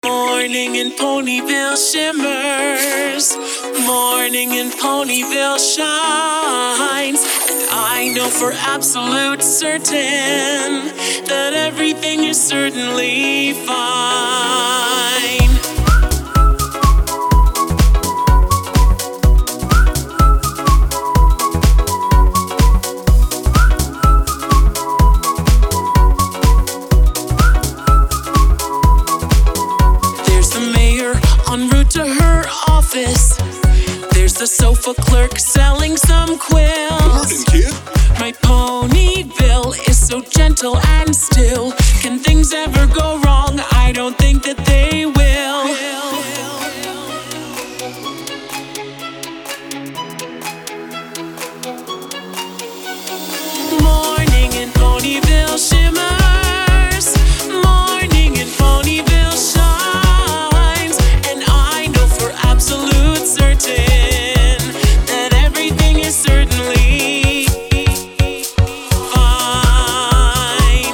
Morning in Ponyville shimmers, morning in Ponyville shines, and I know for absolute certain that everything is certainly fine. En route to her office, there's the sofa clerk selling some quills. Morning, kid. My Ponyville is so gentle and still. Can things ever go wrong? I don't think that they will. Morning in Ponyville shimmers, morning in Ponyville shines, and I know for absolute certain that everything is certainly fine.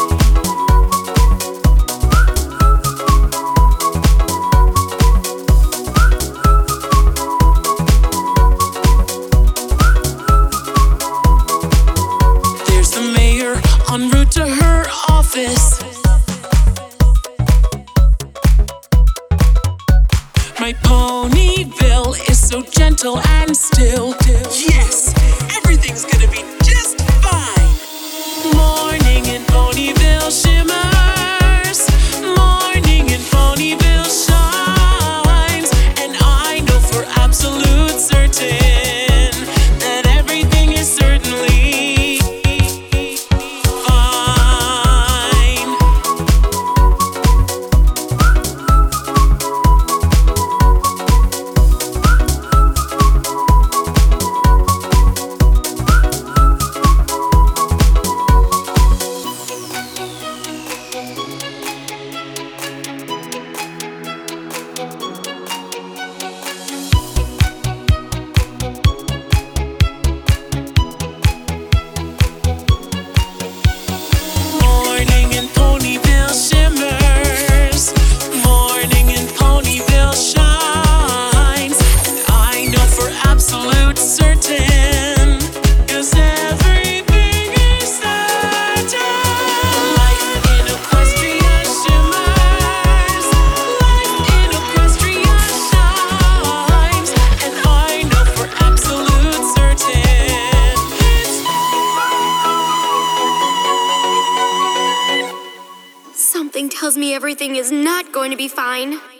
There's the mayor en route to her office. My Ponyville is so gentle and still. Yes, everything's gonna be just fine. Morning in Ponyville shimmers, morning in Ponyville shines, and I know for absolute certain that everything is certainly fine. Morning in Ponyville shimmers, morning in Ponyville shines, and I know for absolute certain, 'cause everything is certain. Life in Equestria shimmers, life in Equestria shines, and I know for absolute certain it's Something tells me everything is not going to be fine.